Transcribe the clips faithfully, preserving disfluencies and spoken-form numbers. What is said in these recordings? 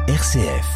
R C F.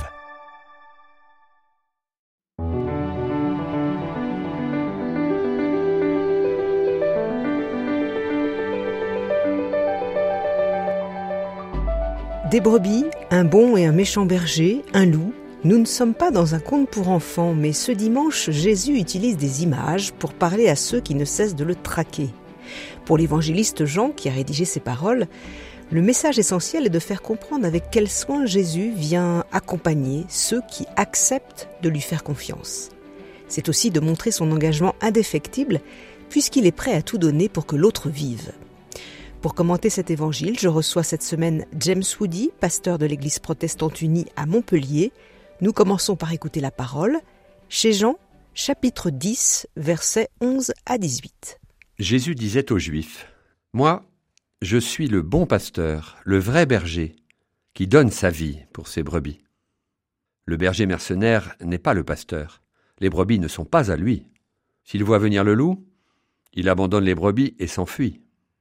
Des brebis, un bon et un méchant berger, un loup. Nous ne sommes pas dans un conte pour enfants, mais ce dimanche, Jésus utilise des images pour parler à ceux qui ne cessent de le traquer. Pour l'évangéliste Jean, qui a rédigé ces paroles, le message essentiel est de faire comprendre avec quel soin Jésus vient accompagner ceux qui acceptent de lui faire confiance. C'est aussi de montrer son engagement indéfectible, puisqu'il est prêt à tout donner pour que l'autre vive. Pour commenter cet évangile, je reçois cette semaine James Woody, pasteur de l'Église protestante unie à Montpellier. Nous commençons par écouter la parole. Chez Jean, chapitre dix, versets onze à dix-huit. Jésus disait aux Juifs, « Moi, je suis le bon pasteur, le vrai berger, qui donne sa vie pour ses brebis. Le berger mercenaire n'est pas le pasteur. Les brebis ne sont pas à lui. S'il voit venir le loup, il abandonne les brebis et s'enfuit.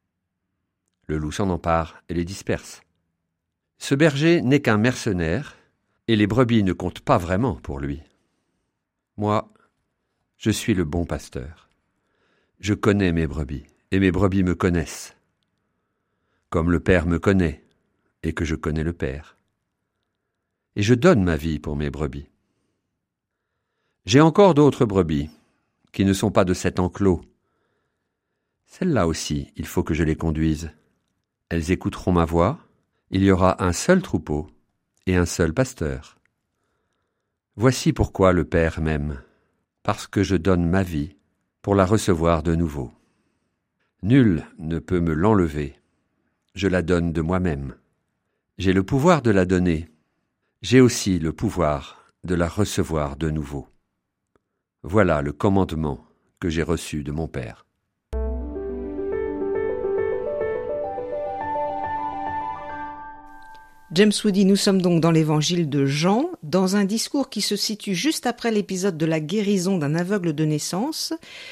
Le loup s'en empare et les disperse. Ce berger n'est qu'un mercenaire, et les brebis ne comptent pas vraiment pour lui. Moi, je suis le bon pasteur. Je connais mes brebis, et mes brebis me connaissent, comme le Père me connaît, et que je connais le Père. Et je donne ma vie pour mes brebis. J'ai encore d'autres brebis, qui ne sont pas de cet enclos. Celles-là aussi, il faut que je les conduise. Elles écouteront ma voix, il y aura un seul troupeau et un seul pasteur. Voici pourquoi le Père m'aime, parce que je donne ma vie pour la recevoir de nouveau. Nul ne peut me l'enlever, je la donne de moi-même. J'ai le pouvoir de la donner, j'ai aussi le pouvoir de la recevoir de nouveau. Voilà le commandement que j'ai reçu de mon Père. James Woody, nous sommes donc dans l'évangile de Jean, dans un discours qui se situe juste après l'épisode de la guérison d'un aveugle de naissance.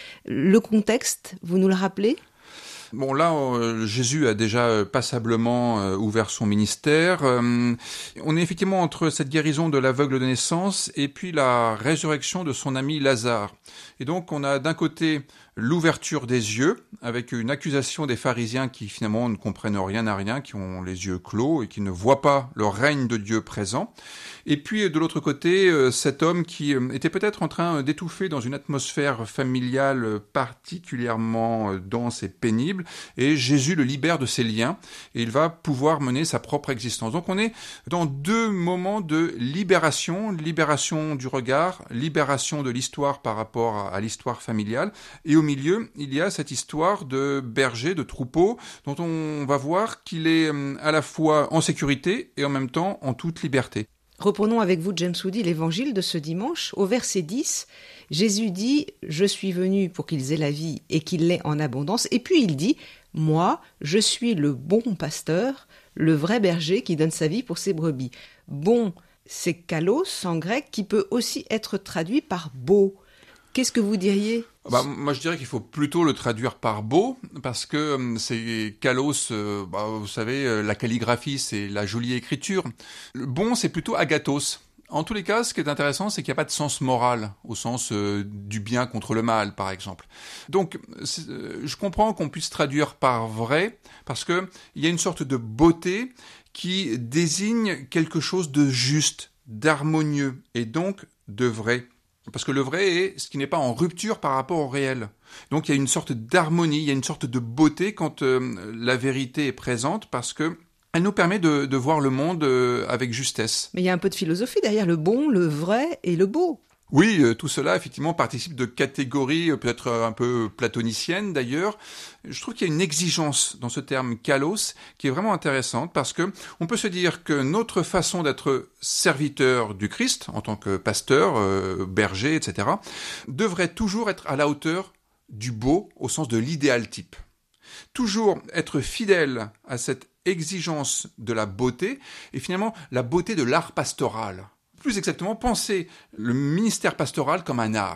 Le contexte, vous nous le rappelez ? Bon, là, euh, Jésus a déjà passablement euh, ouvert son ministère. Euh, on est effectivement entre cette guérison de l'aveugle de naissance et puis la résurrection de son ami Lazare. Et donc, on a d'un côté l'ouverture des yeux, avec une accusation des pharisiens qui finalement ne comprennent rien à rien, qui ont les yeux clos et qui ne voient pas le règne de Dieu présent. Et puis de l'autre côté, cet homme qui était peut-être en train d'étouffer dans une atmosphère familiale particulièrement dense et pénible, et Jésus le libère de ses liens, et il va pouvoir mener sa propre existence. Donc on est dans deux moments de libération, libération du regard, libération de l'histoire par rapport à l'histoire familiale, et au Au milieu, il y a cette histoire de berger, de troupeau, dont on va voir qu'il est à la fois en sécurité et en même temps en toute liberté. Reprenons avec vous, James Woody, l'évangile de ce dimanche. Au verset dix, Jésus dit « Je suis venu pour qu'ils aient la vie et qu'ils l'aient en abondance ». Et puis il dit « Moi, je suis le bon pasteur, le vrai berger qui donne sa vie pour ses brebis ». Bon, c'est kalos en grec qui peut aussi être traduit par beau. Qu'est-ce que vous diriez ? Bah, moi, je dirais qu'il faut plutôt le traduire par beau, parce que euh, c'est kalos, euh, bah, vous savez, euh, la calligraphie, c'est la jolie écriture. Le bon, c'est plutôt agathos. En tous les cas, ce qui est intéressant, c'est qu'il n'y a pas de sens moral, au sens euh, du bien contre le mal, par exemple. Donc, euh, je comprends qu'on puisse traduire par vrai, parce que il y a une sorte de beauté qui désigne quelque chose de juste, d'harmonieux, et donc de vrai. Parce que le vrai est ce qui n'est pas en rupture par rapport au réel. Donc il y a une sorte d'harmonie, il y a une sorte de beauté quand euh, la vérité est présente, parce que elle nous permet de, de voir le monde euh, avec justesse. Mais il y a un peu de philosophie derrière le bon, le vrai et le beau. Oui, euh, tout cela, effectivement, participe de catégories euh, peut-être un peu platoniciennes, d'ailleurs. Je trouve qu'il y a une exigence dans ce terme kalos qui est vraiment intéressante, parce que on peut se dire que notre façon d'être serviteur du Christ, en tant que pasteur, euh, berger, et cetera, devrait toujours être à la hauteur du beau, au sens de l'idéal type. Toujours être fidèle à cette exigence de la beauté, et finalement la beauté de l'art pastoral. Plus exactement, penser le ministère pastoral comme un art. Vous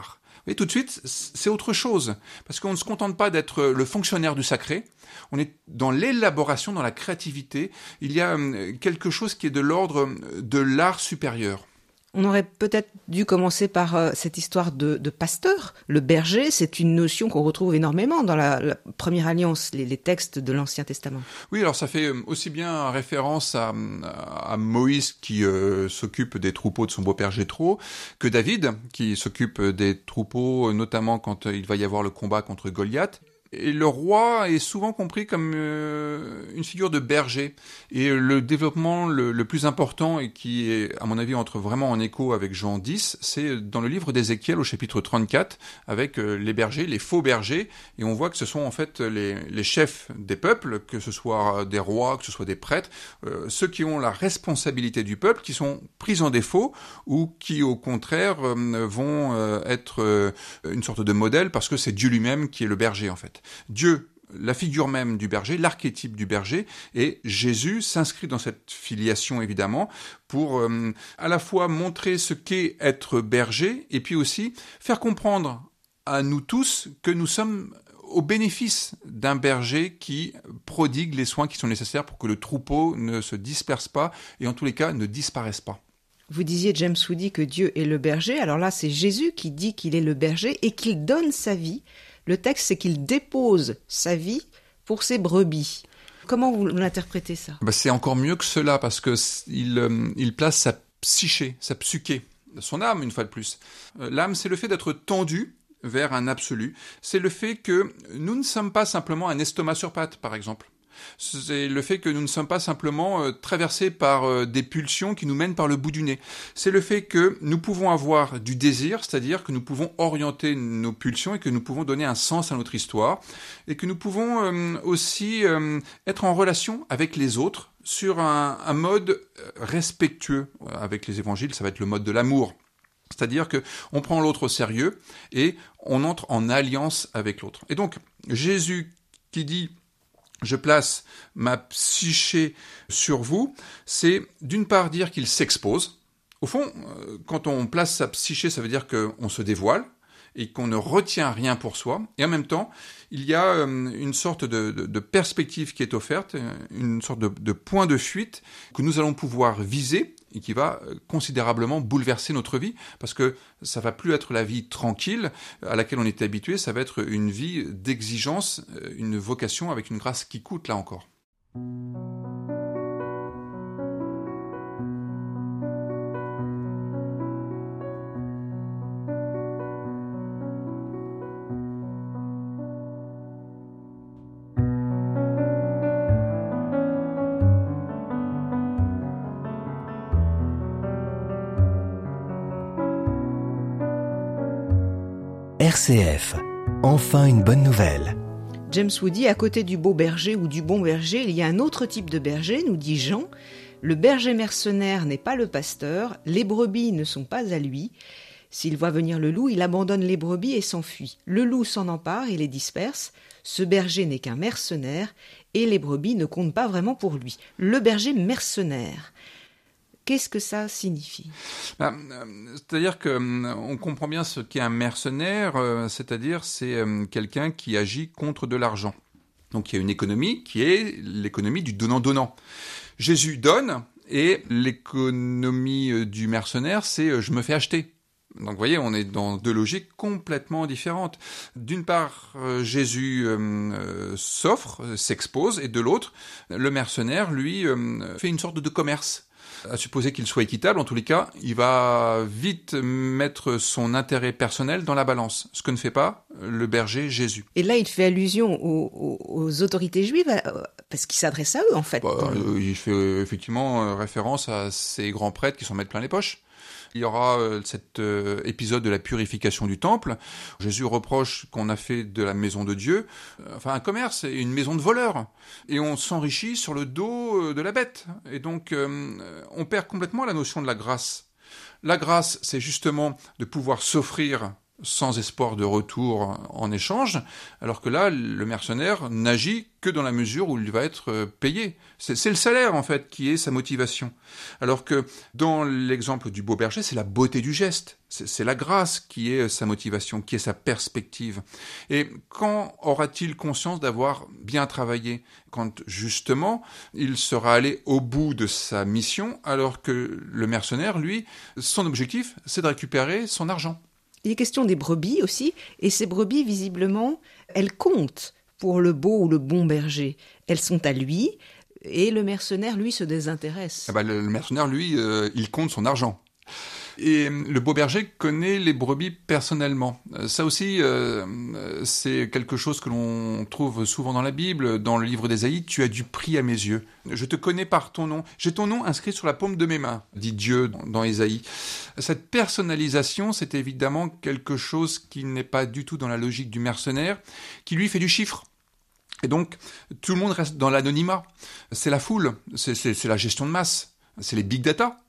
Et tout de suite, c'est autre chose. Parce qu'on ne se contente pas d'être le fonctionnaire du sacré. On est dans l'élaboration, dans la créativité. Il y a quelque chose qui est de l'ordre de l'art supérieur. On aurait peut-être dû commencer par euh, cette histoire de, de pasteur. Le berger, c'est une notion qu'on retrouve énormément dans la, la Première Alliance, les, les textes de l'Ancien Testament. Oui, alors ça fait aussi bien référence à, à Moïse qui euh, s'occupe des troupeaux de son beau-père Jéthro, que David qui s'occupe des troupeaux, notamment quand il va y avoir le combat contre Goliath. Et le roi est souvent compris comme euh, une figure de berger. Et le développement le, le plus important, et qui est, à mon avis, entre vraiment en écho avec Jean dix, c'est dans le livre d'Ézéchiel au chapitre trente-quatre, avec euh, les bergers, les faux bergers. Et on voit que ce sont en fait les, les chefs des peuples, que ce soit des rois, que ce soit des prêtres, euh, ceux qui ont la responsabilité du peuple, qui sont pris en défaut, ou qui, au contraire, euh, vont euh, être euh, une sorte de modèle, parce que c'est Dieu lui-même qui est le berger, en fait. Dieu, la figure même du berger, l'archétype du berger, et Jésus s'inscrit dans cette filiation évidemment pour euh, à la fois montrer ce qu'est être berger et puis aussi faire comprendre à nous tous que nous sommes au bénéfice d'un berger qui prodigue les soins qui sont nécessaires pour que le troupeau ne se disperse pas et en tous les cas ne disparaisse pas. Vous disiez, James Woody, que Dieu est le berger. Alors là, c'est Jésus qui dit qu'il est le berger et qu'il donne sa vie. Le texte, c'est qu'il dépose sa vie pour ses brebis. Comment vous l'interprétez, ça ? Ben c'est encore mieux que cela, parce que il, euh, il place sa psyché, sa psyché, son âme, une fois de plus. Euh, l'âme, c'est le fait d'être tendu vers un absolu. C'est le fait que nous ne sommes pas simplement un estomac sur pattes, par exemple. C'est le fait que nous ne sommes pas simplement euh, traversés par euh, des pulsions qui nous mènent par le bout du nez. C'est le fait que nous pouvons avoir du désir, c'est-à-dire que nous pouvons orienter nos pulsions et que nous pouvons donner un sens à notre histoire et que nous pouvons euh, aussi euh, être en relation avec les autres sur un, un mode respectueux. Avec les évangiles, ça va être le mode de l'amour. C'est-à-dire que on prend l'autre au sérieux et on entre en alliance avec l'autre. Et donc, Jésus qui dit « je place ma psyché sur vous », c'est d'une part dire qu'il s'expose. Au fond, quand on place sa psyché, ça veut dire qu'on se dévoile et qu'on ne retient rien pour soi. Et en même temps, il y a une sorte de, de, de perspective qui est offerte, une sorte de, de point de fuite que nous allons pouvoir viser et qui va considérablement bouleverser notre vie, parce que ça va plus être la vie tranquille à laquelle on était habitué, ça va être une vie d'exigence, une vocation avec une grâce qui coûte, là encore. R C F, enfin une bonne nouvelle. James Woody, à côté du beau berger ou du bon berger, il y a un autre type de berger, nous dit Jean. Le berger mercenaire n'est pas le pasteur, les brebis ne sont pas à lui. S'il voit venir le loup, il abandonne les brebis et s'enfuit. Le loup s'en empare et les disperse. Ce berger n'est qu'un mercenaire et les brebis ne comptent pas vraiment pour lui. Le berger mercenaire. Qu'est-ce que ça signifie ? Ben, c'est-à-dire que on comprend bien ce qu'est un mercenaire, euh, c'est-à-dire c'est euh, quelqu'un qui agit contre de l'argent. Donc il y a une économie qui est l'économie du donnant-donnant. Jésus donne et l'économie du mercenaire, c'est euh, je me fais acheter. Donc vous voyez, on est dans deux logiques complètement différentes. D'une part, euh, Jésus euh, s'offre, s'expose, et de l'autre, le mercenaire, lui, euh, fait une sorte de commerce. À supposer qu'il soit équitable, en tous les cas, il va vite mettre son intérêt personnel dans la balance, ce que ne fait pas le berger Jésus. Et là, il fait allusion aux, aux, aux autorités juives, parce qu'il s'adresse à eux, en fait. Bah, il fait effectivement référence à ces grands prêtres qui s'en mettent plein les poches. Il y aura euh, cet euh, épisode de la purification du temple. Jésus reproche qu'on a fait de la maison de Dieu, euh, enfin un commerce, une maison de voleurs. Et on s'enrichit sur le dos euh, de la bête. Et donc, euh, on perd complètement la notion de la grâce. La grâce, c'est justement de pouvoir s'offrir sans espoir de retour en échange, alors que là, le mercenaire n'agit que dans la mesure où il va être payé. C'est, c'est le salaire, en fait, qui est sa motivation. Alors que dans l'exemple du beau berger, c'est la beauté du geste, c'est, c'est la grâce qui est sa motivation, qui est sa perspective. Et quand aura-t-il conscience d'avoir bien travaillé ? Quand, justement, il sera allé au bout de sa mission, alors que le mercenaire, lui, son objectif, c'est de récupérer son argent. Il est question des brebis aussi, et ces brebis, visiblement, elles comptent pour le beau ou le bon berger. Elles sont à lui, et le mercenaire, lui, se désintéresse. Ah bah, le, le mercenaire, lui, euh, il compte son argent. Et le beau berger connaît les brebis personnellement. Ça aussi, euh, c'est quelque chose que l'on trouve souvent dans la Bible, dans le livre d'Ésaïe. « Tu as du prix à mes yeux. Je te connais par ton nom. J'ai ton nom inscrit sur la paume de mes mains, dit Dieu dans Ésaïe. » Cette personnalisation, c'est évidemment quelque chose qui n'est pas du tout dans la logique du mercenaire, qui lui fait du chiffre. Et donc, tout le monde reste dans l'anonymat. C'est la foule, c'est, c'est, c'est la gestion de masse, c'est les big data.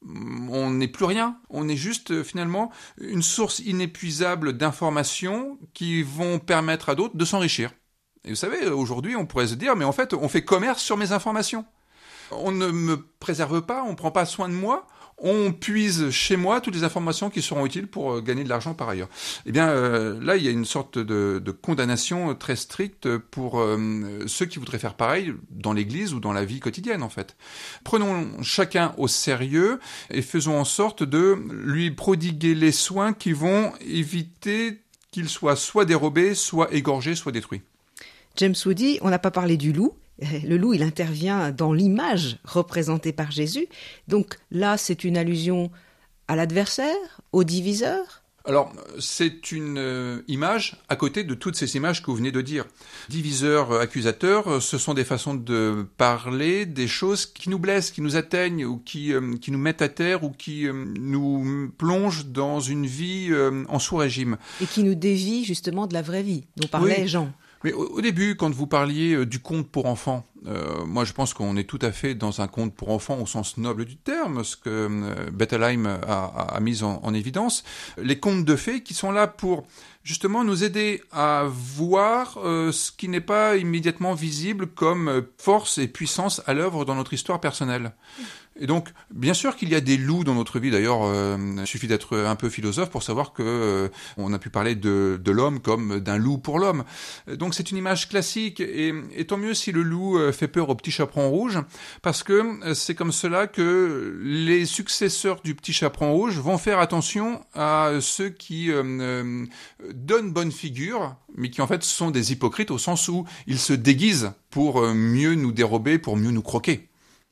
On n'est plus rien, on est juste finalement une source inépuisable d'informations qui vont permettre à d'autres de s'enrichir. Et vous savez, aujourd'hui, on pourrait se dire, mais en fait, on fait commerce sur mes informations. On ne me préserve pas, on ne prend pas soin de moi, on puise chez moi toutes les informations qui seront utiles pour gagner de l'argent par ailleurs. Eh bien, euh, là, il y a une sorte de, de condamnation très stricte pour euh, ceux qui voudraient faire pareil dans l'Église ou dans la vie quotidienne, en fait. Prenons chacun au sérieux et faisons en sorte de lui prodiguer les soins qui vont éviter qu'il soit soit dérobé, soit égorgé, soit détruit. James Woody, on n'a pas parlé du loup. Le loup, il intervient dans l'image représentée par Jésus. Donc là, c'est une allusion à l'adversaire, au diviseur. Alors, c'est une euh, image à côté de toutes ces images que vous venez de dire. Diviseur, euh, accusateur, ce sont des façons de parler des choses qui nous blessent, qui nous atteignent, ou qui, euh, qui nous mettent à terre, ou qui euh, nous plongent dans une vie euh, en sous-régime. Et qui nous dévient justement de la vraie vie, dont parlait Oui. Jean. Mais au, au début, quand vous parliez du conte pour enfants, euh, moi je pense qu'on est tout à fait dans un conte pour enfants au sens noble du terme, ce que euh, Bettelheim a, a, a mis en, en évidence. Les contes de fées qui sont là pour justement nous aider à voir euh, ce qui n'est pas immédiatement visible comme force et puissance à l'œuvre dans notre histoire personnelle. Et donc, bien sûr qu'il y a des loups dans notre vie. D'ailleurs, euh, il suffit d'être un peu philosophe pour savoir que euh, on a pu parler de, de l'homme comme d'un loup pour l'homme. Donc, c'est une image classique. Et, et tant mieux si le loup fait peur au petit chaperon rouge, parce que c'est comme cela que les successeurs du petit chaperon rouge vont faire attention à ceux qui euh, euh, donnent bonne figure, mais qui en fait sont des hypocrites au sens où ils se déguisent pour mieux nous dérober, pour mieux nous croquer.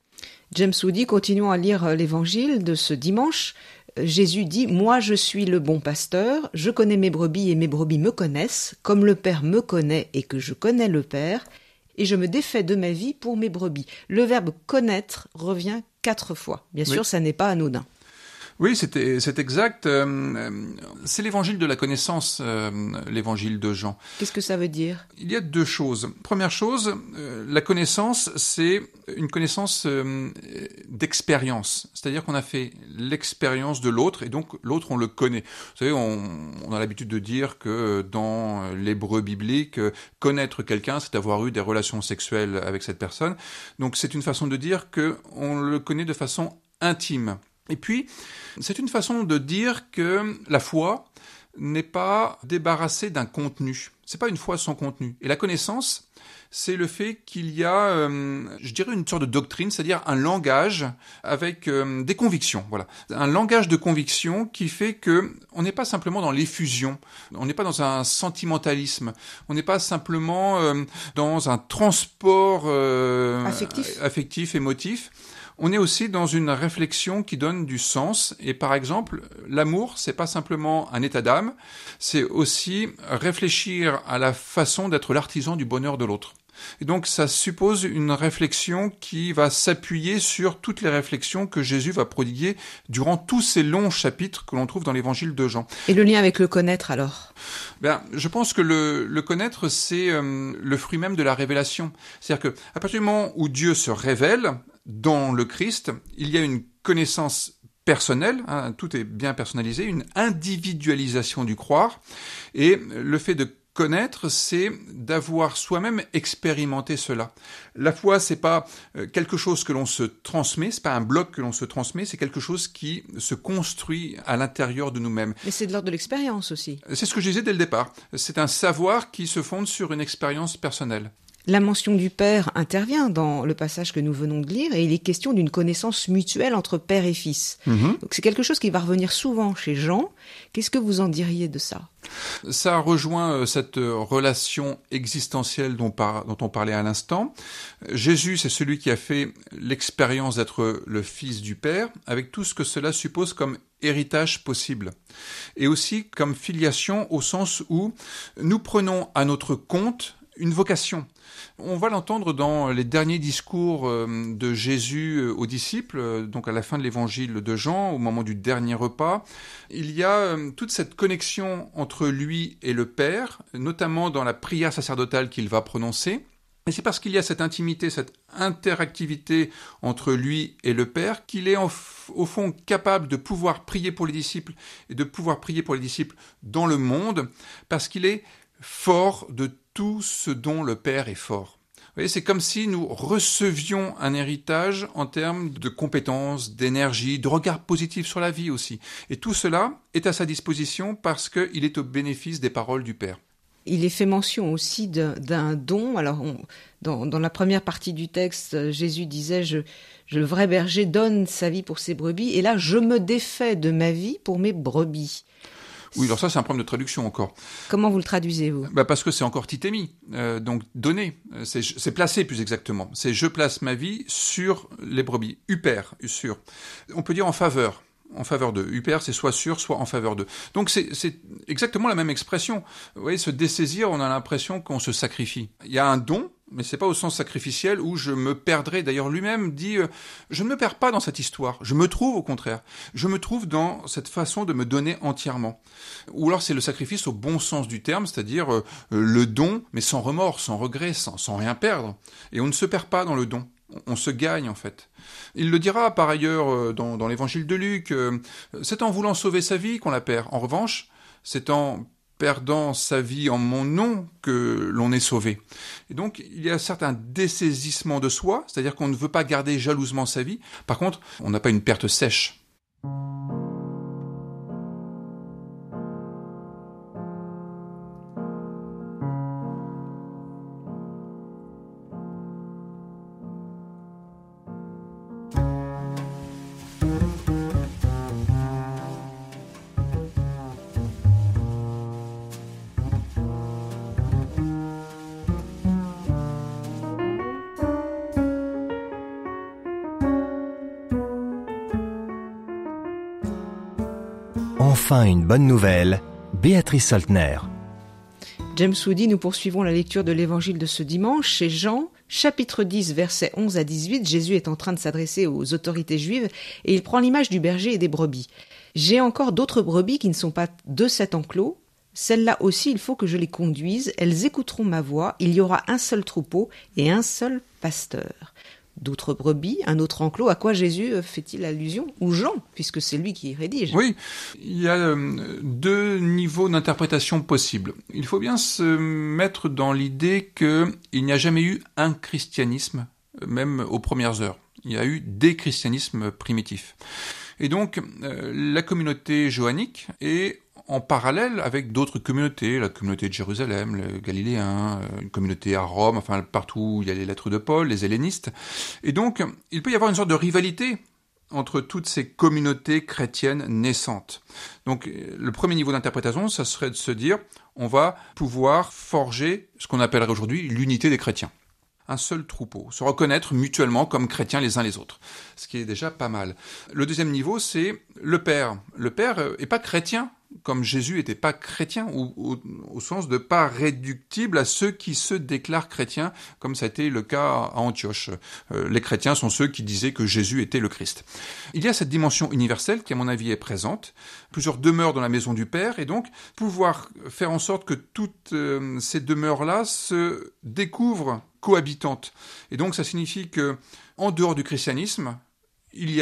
James Woody, continuons à lire l'évangile de ce dimanche. Jésus dit « Moi je suis le bon pasteur, je connais mes brebis et mes brebis me connaissent, comme le Père me connaît et que je connais le Père, et je me défais de ma vie pour mes brebis. » Le verbe « connaître » revient quatre fois. Bien sûr, oui. Ça n'est pas anodin. Oui, c'est, c'est exact. C'est l'évangile de la connaissance, l'évangile de Jean. Qu'est-ce que ça veut dire ? Il y a deux choses. Première chose, la connaissance, c'est une connaissance d'expérience. C'est-à-dire qu'on a fait l'expérience de l'autre et donc l'autre, on le connaît. Vous savez, on, on a l'habitude de dire que dans l'hébreu biblique, connaître quelqu'un, c'est avoir eu des relations sexuelles avec cette personne. Donc c'est une façon de dire qu'on le connaît de façon intime. Et puis, c'est une façon de dire que la foi n'est pas débarrassée d'un contenu. C'est pas une foi sans contenu. Et la connaissance, c'est le fait qu'il y a, euh, je dirais, une sorte de doctrine, c'est-à-dire un langage avec euh, des convictions. Voilà, un langage de conviction qui fait que on n'est pas simplement dans l'effusion, on n'est pas dans un sentimentalisme, on n'est pas simplement euh, dans un transport euh, affectif. affectif, émotif. On est aussi dans une réflexion qui donne du sens. Et par exemple, l'amour, c'est pas simplement un état d'âme, c'est aussi réfléchir à la façon d'être l'artisan du bonheur de l'autre. Et donc, ça suppose une réflexion qui va s'appuyer sur toutes les réflexions que Jésus va prodiguer durant tous ces longs chapitres que l'on trouve dans l'évangile de Jean. Et le lien avec le connaître, alors ? Ben, je pense que le, le connaître, c'est euh, le fruit même de la révélation. C'est-à-dire qu'à partir du moment où Dieu se révèle, dans le Christ, il y a une connaissance personnelle, hein, tout est bien personnalisé, une individualisation du croire, et le fait de connaître, c'est d'avoir soi-même expérimenté cela. La foi, c'est pas quelque chose que l'on se transmet, c'est pas un bloc que l'on se transmet, c'est quelque chose qui se construit à l'intérieur de nous-mêmes. Mais c'est de l'ordre de l'expérience aussi. C'est ce que je disais dès le départ. C'est un savoir qui se fonde sur une expérience personnelle. La mention du Père intervient dans le passage que nous venons de lire et il est question d'une connaissance mutuelle entre père et fils. Mmh. Donc c'est quelque chose qui va revenir souvent chez Jean. Qu'est-ce que vous en diriez de ça ? Ça rejoint cette relation existentielle dont, par, dont on parlait à l'instant. Jésus, c'est celui qui a fait l'expérience d'être le Fils du Père, avec tout ce que cela suppose comme héritage possible. Et aussi comme filiation au sens où nous prenons à notre compte une vocation. On va l'entendre dans les derniers discours de Jésus aux disciples, donc à la fin de l'évangile de Jean, au moment du dernier repas. Il y a toute cette connexion entre lui et le Père, notamment dans la prière sacerdotale qu'il va prononcer. Et c'est parce qu'il y a cette intimité, cette interactivité entre lui et le Père qu'il est en f- au fond capable de pouvoir prier pour les disciples et de pouvoir prier pour les disciples dans le monde, parce qu'il est fort de tout ce dont le Père est fort. Vous voyez, c'est comme si nous recevions un héritage en termes de compétences, d'énergie, de regard positif sur la vie aussi. Et tout cela est à sa disposition parce qu'il est au bénéfice des paroles du Père. Il est fait mention aussi d'un, d'un don. Alors, on, dans, dans la première partie du texte, Jésus disait je, je, le vrai berger donne sa vie pour ses brebis, et là, je me défais de ma vie pour mes brebis. Oui, alors ça, c'est un problème de traduction encore. Comment vous le traduisez, vous ? Bah parce que c'est encore titémi, euh, donc donner, c'est, c'est placer plus exactement. C'est je place ma vie sur les brebis, huper, sur. On peut dire en faveur. En faveur d'eux. Huper, c'est soit sur, soit en faveur d'eux. Donc c'est, c'est exactement la même expression. Vous voyez, se dessaisir, on a l'impression qu'on se sacrifie. Il y a un don, mais c'est pas au sens sacrificiel où je me perdrai. D'ailleurs, lui-même dit, euh, je ne me perds pas dans cette histoire. Je me trouve au contraire. Je me trouve dans cette façon de me donner entièrement. Ou alors c'est le sacrifice au bon sens du terme, c'est-à-dire euh, le don, mais sans remords, sans regret, sans, sans rien perdre. Et on ne se perd pas dans le don. On se gagne en fait. Il le dira par ailleurs dans, dans l'évangile de Luc, euh, c'est en voulant sauver sa vie qu'on la perd. En revanche, c'est en perdant sa vie en mon nom que l'on est sauvé. Et donc, il y a certes un dessaisissement de soi, c'est-à-dire qu'on ne veut pas garder jalousement sa vie. Par contre, on n'a pas une perte sèche. Enfin une bonne nouvelle, Béatrice Soltner. James Woody, nous poursuivons la lecture de l'évangile de ce dimanche chez Jean, chapitre dix, versets onze à dix-huit. Jésus est en train de s'adresser aux autorités juives et il prend l'image du berger et des brebis. « J'ai encore d'autres brebis qui ne sont pas de cet enclos. Celles-là aussi, il faut que je les conduise. Elles écouteront ma voix. Il y aura un seul troupeau et un seul pasteur. » D'autres brebis, un autre enclos, à quoi Jésus fait-il allusion ? Ou Jean, puisque c'est lui qui rédige. Oui, il y a euh, deux niveaux d'interprétation possibles. Il faut bien se mettre dans l'idée qu'il n'y a jamais eu un christianisme, même aux premières heures. Il y a eu des christianismes primitifs. Et donc, euh, la communauté johannique est en parallèle avec d'autres communautés, la communauté de Jérusalem, les Galiléens, une communauté à Rome, enfin partout où il y a les lettres de Paul, les hellénistes. Et donc, il peut y avoir une sorte de rivalité entre toutes ces communautés chrétiennes naissantes. Donc, le premier niveau d'interprétation, ça serait de se dire, on va pouvoir forger ce qu'on appellerait aujourd'hui l'unité des chrétiens. Un seul troupeau, se reconnaître mutuellement comme chrétiens les uns les autres, ce qui est déjà pas mal. Le deuxième niveau, c'est le Père. Le Père est pas chrétien, comme Jésus n'était pas chrétien, ou, au, au sens de pas réductible à ceux qui se déclarent chrétiens, comme ça a été le cas à Antioche. Euh, les chrétiens sont ceux qui disaient que Jésus était le Christ. Il y a cette dimension universelle qui, à mon avis, est présente. Plusieurs demeures dans la maison du Père, et donc pouvoir faire en sorte que toutes euh, ces demeures-là se découvrent cohabitantes. Et donc ça signifie que, en dehors du christianisme, il y a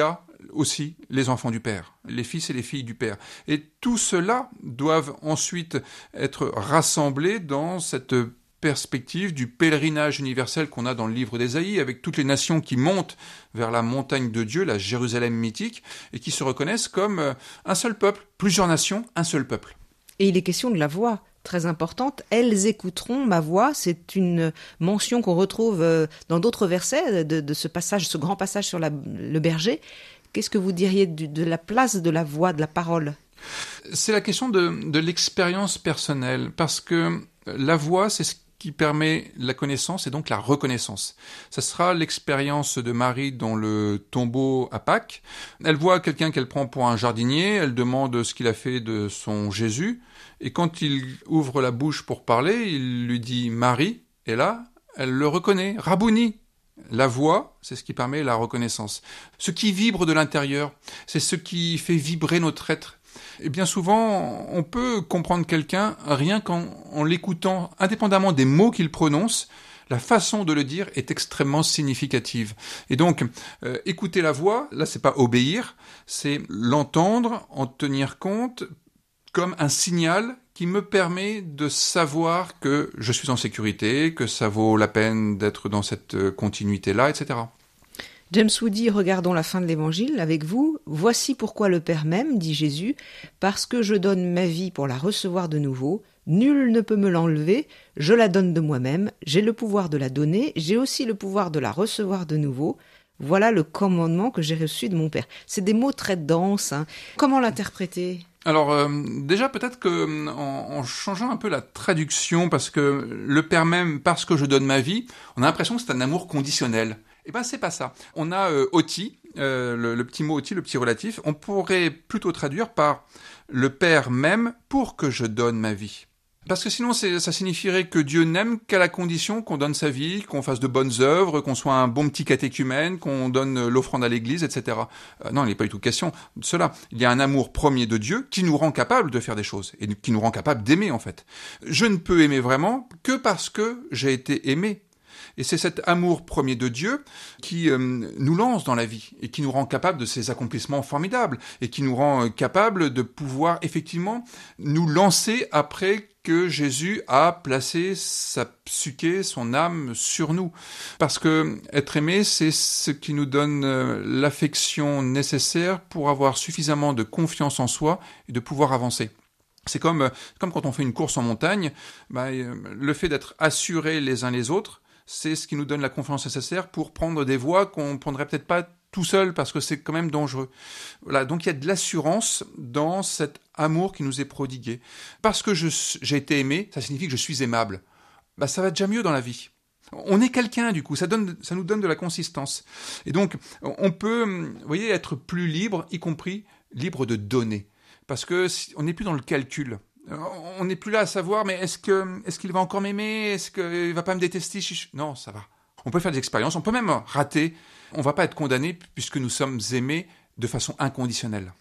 aussi les enfants du Père, les fils et les filles du Père. Et tout cela doivent ensuite être rassemblés dans cette perspective du pèlerinage universel qu'on a dans le livre d'Ésaïe, avec toutes les nations qui montent vers la montagne de Dieu, la Jérusalem mythique, et qui se reconnaissent comme un seul peuple, plusieurs nations, un seul peuple. Et il est question de la voix, très importante. Elles écouteront ma voix, c'est une mention qu'on retrouve dans d'autres versets de, de ce passage, ce grand passage sur la, le berger. Qu'est-ce que vous diriez de, de la place de la voix, de la parole ? C'est la question de, de l'expérience personnelle, parce que la voix, c'est ce qui permet la connaissance et donc la reconnaissance. Ça sera l'expérience de Marie dans le tombeau à Pâques. Elle voit quelqu'un qu'elle prend pour un jardinier, elle demande ce qu'il a fait de son Jésus, et quand il ouvre la bouche pour parler, il lui dit « Marie », et là, elle le reconnaît, « Rabouni ». La voix, c'est ce qui permet la reconnaissance. Ce qui vibre de l'intérieur, c'est ce qui fait vibrer notre être. Et bien souvent, on peut comprendre quelqu'un rien qu'en en l'écoutant, indépendamment des mots qu'il prononce. La façon de le dire est extrêmement significative. Et donc, euh, écouter la voix, là, c'est pas obéir, c'est l'entendre, en tenir compte comme un signal qui me permet de savoir que je suis en sécurité, que ça vaut la peine d'être dans cette continuité-là, et cetera. James Woody, regardons la fin de l'Évangile avec vous. « Voici pourquoi le Père m'aime, dit Jésus, parce que je donne ma vie pour la recevoir de nouveau. Nul ne peut me l'enlever, je la donne de moi-même, j'ai le pouvoir de la donner, j'ai aussi le pouvoir de la recevoir de nouveau. Voilà le commandement que j'ai reçu de mon Père. » C'est des mots très denses. Hein. Comment l'interpréter ? Alors euh, déjà peut-être que en, en changeant un peu la traduction, parce que le Père m'aime parce que je donne ma vie, on a l'impression que c'est un amour conditionnel. Eh ben c'est pas ça. On a euh, oti, euh, le, le petit mot oti, le petit relatif. On pourrait plutôt traduire par le Père m'aime pour que je donne ma vie. Parce que sinon, c'est, ça signifierait que Dieu n'aime qu'à la condition qu'on donne sa vie, qu'on fasse de bonnes œuvres, qu'on soit un bon petit catéchumène, qu'on donne l'offrande à l'église, et cetera. Euh, non, il n'est pas du tout question de cela. Il y a un amour premier de Dieu qui nous rend capable de faire des choses, et qui nous rend capable d'aimer, en fait. Je ne peux aimer vraiment que parce que j'ai été aimé. Et c'est cet amour premier de Dieu qui euh, nous lance dans la vie et qui nous rend capable de ces accomplissements formidables et qui nous rend euh, capable de pouvoir effectivement nous lancer après que Jésus a placé sa psyché, son âme sur nous. Parce que être aimé, c'est ce qui nous donne euh, l'affection nécessaire pour avoir suffisamment de confiance en soi et de pouvoir avancer. C'est comme, comme quand on fait une course en montagne, bah, euh, le fait d'être assurés les uns les autres, c'est ce qui nous donne la confiance nécessaire pour prendre des voies qu'on ne prendrait peut-être pas tout seul parce que c'est quand même dangereux. Voilà, donc il y a de l'assurance dans cet amour qui nous est prodigué. Parce que je, j'ai été aimé, ça signifie que je suis aimable. Bah, ça va déjà mieux dans la vie. On est quelqu'un du coup, ça, donne, ça nous donne de la consistance. Et donc on peut, vous voyez, être plus libre, y compris libre de donner. Parce que si, on n'est plus dans le calcul. On n'est plus là à savoir, mais est-ce que, est-ce qu'il va encore m'aimer? Est-ce qu'il va pas me détester? Non, ça va. On peut faire des expériences, on peut même rater. On va pas être condamné puisque nous sommes aimés de façon inconditionnelle.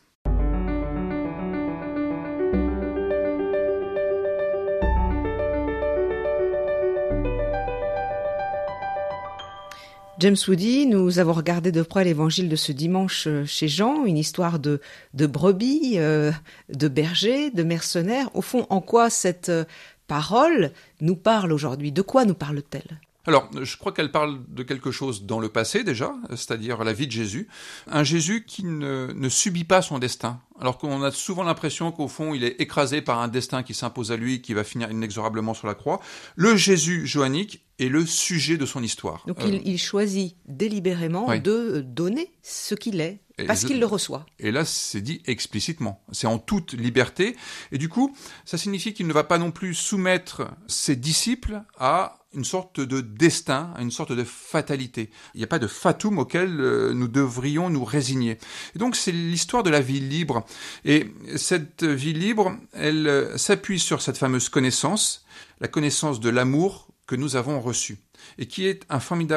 James Woody, nous avons regardé de près l'évangile de ce dimanche chez Jean, une histoire de, de brebis, euh, de bergers, de mercenaires. Au fond, en quoi cette parole nous parle aujourd'hui? De quoi nous parle-t-elle? Alors, je crois qu'elle parle de quelque chose dans le passé déjà, c'est-à-dire la vie de Jésus. Un Jésus qui ne, ne subit pas son destin, alors qu'on a souvent l'impression qu'au fond, il est écrasé par un destin qui s'impose à lui, qui va finir inexorablement sur la croix. Le Jésus johannique est le sujet de son histoire. Donc euh, il, il choisit délibérément oui. de donner ce qu'il est, parce qu'il le reçoit. Et là, c'est dit explicitement. C'est en toute liberté. Et du coup, ça signifie qu'il ne va pas non plus soumettre ses disciples à une sorte de destin, à une sorte de fatalité. Il n'y a pas de fatum auquel nous devrions nous résigner. Et donc, c'est l'histoire de la vie libre. Et cette vie libre, elle s'appuie sur cette fameuse connaissance, la connaissance de l'amour que nous avons reçu, et qui est un formidable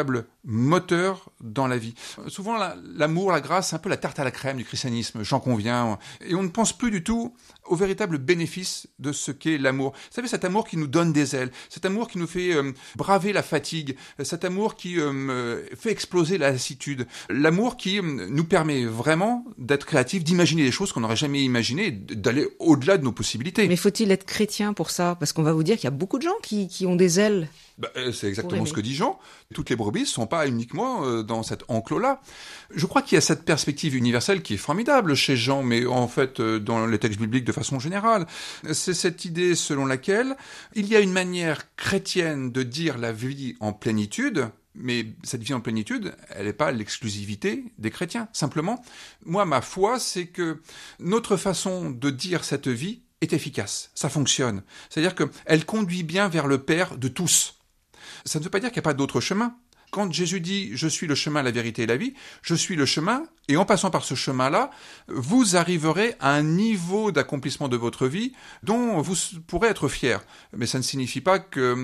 moteur dans la vie. Souvent, la, l'amour, la grâce, c'est un peu la tarte à la crème du christianisme, j'en conviens. Et on ne pense plus du tout au véritable bénéfice de ce qu'est l'amour. Vous savez, cet amour qui nous donne des ailes, cet amour qui nous fait euh, braver la fatigue, cet amour qui euh, fait exploser la lassitude, l'amour qui euh, nous permet vraiment d'être créatifs, d'imaginer des choses qu'on n'aurait jamais imaginées, d'aller au-delà de nos possibilités. Mais faut-il être chrétien pour ça ? Parce qu'on va vous dire qu'il y a beaucoup de gens qui, qui ont des ailes. Bah, c'est exactement ce que dit Jean. Toutes les brebis ne sont pas uniquement euh, dans cet enclos-là. Je crois qu'il y a cette perspective universelle qui est formidable chez Jean, mais en fait euh, dans les textes bibliques de façon générale. C'est cette idée selon laquelle il y a une manière chrétienne de dire la vie en plénitude, mais cette vie en plénitude, elle n'est pas l'exclusivité des chrétiens. Simplement, moi, ma foi, c'est que notre façon de dire cette vie est efficace, ça fonctionne. C'est-à-dire qu'elle conduit bien vers le Père de tous. Ça ne veut pas dire qu'il n'y a pas d'autre chemin. Quand Jésus dit « Je suis le chemin, la vérité et la vie », je suis le chemin, et en passant par ce chemin-là, vous arriverez à un niveau d'accomplissement de votre vie dont vous pourrez être fier. Mais ça ne signifie pas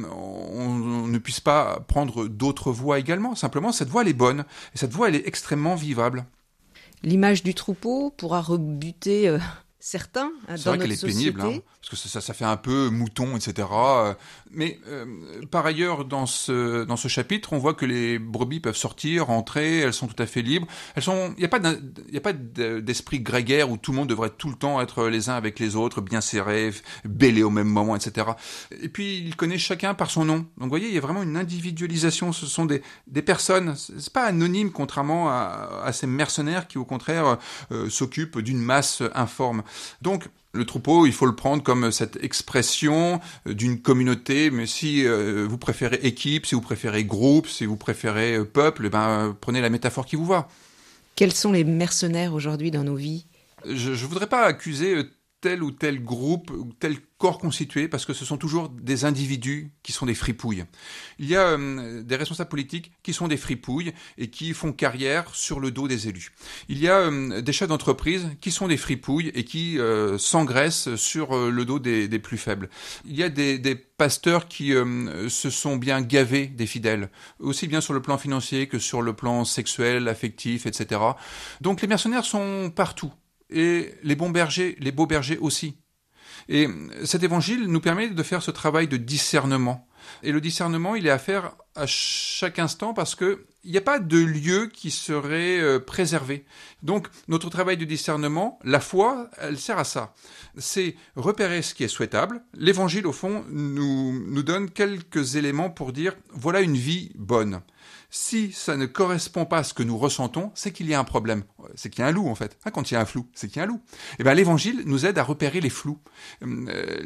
qu'on ne puisse pas prendre d'autres voies également. Simplement, cette voie, elle est bonne, et cette voie, elle est extrêmement vivable. L'image du troupeau pourra rebuter... Euh... certains hein, c'est dans vrai notre qu'elle est société. pénible, hein, parce que ça, ça, ça fait un peu mouton, et cetera. Mais euh, par ailleurs, dans ce dans ce chapitre, on voit que les brebis peuvent sortir, rentrer, elles sont tout à fait libres. Elles sont, il y a pas il y a pas d'esprit grégaire où tout le monde devrait tout le temps être les uns avec les autres, bien serrés, bêlés au même moment, et cetera. Et puis il connaît chacun par son nom. Donc vous voyez, il y a vraiment une individualisation. Ce sont des des personnes. C'est pas anonyme, contrairement à, à ces mercenaires qui au contraire euh, s'occupent d'une masse informe. Donc, le troupeau, il faut le prendre comme cette expression d'une communauté, mais si euh, vous préférez équipe, si vous préférez groupe, si vous préférez euh, peuple, eh ben, euh, prenez la métaphore qui vous va. Quels sont les mercenaires aujourd'hui dans nos vies ? Je ne voudrais pas accuser euh, tel ou tel groupe, ou tel corps constitué, parce que ce sont toujours des individus qui sont des fripouilles. Il y a euh, des responsables politiques qui sont des fripouilles et qui font carrière sur le dos des élus. Il y a euh, des chefs d'entreprise qui sont des fripouilles et qui euh, s'engraissent sur euh, le dos des, des plus faibles. Il y a des, des pasteurs qui euh, se sont bien gavés des fidèles, aussi bien sur le plan financier que sur le plan sexuel, affectif, et cetera. Donc les mercenaires sont partout. Et les bons bergers, les beaux bergers aussi. Et cet évangile nous permet de faire ce travail de discernement. Et le discernement, il est à faire à chaque instant parce que il n'y a pas de lieu qui serait euh, préservé. Donc, notre travail de discernement, la foi, elle sert à ça. C'est repérer ce qui est souhaitable. L'évangile, au fond, nous, nous donne quelques éléments pour dire, voilà une vie bonne. Si ça ne correspond pas à ce que nous ressentons, c'est qu'il y a un problème. C'est qu'il y a un loup, en fait. Hein, quand il y a un flou, c'est qu'il y a un loup. Et bien, l'évangile nous aide à repérer les flous. Euh,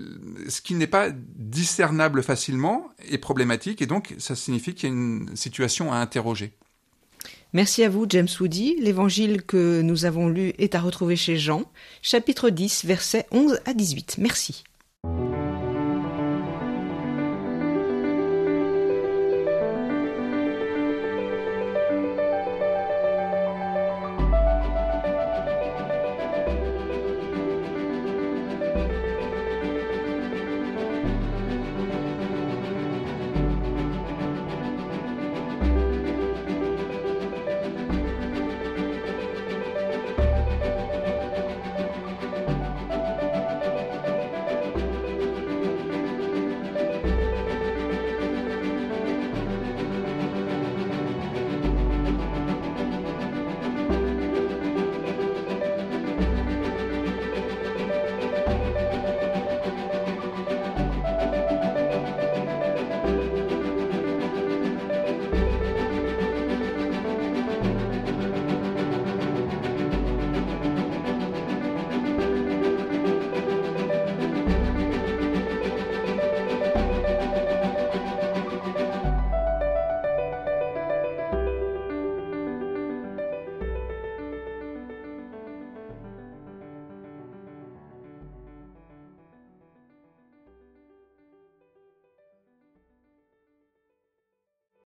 ce qui n'est pas discernable facilement est problématique, et donc, ça signifie qu'il y a une situation à interroger. Merci à vous, James Woody. L'évangile que nous avons lu est à retrouver chez Jean, chapitre dix, versets onze à dix-huit. Merci.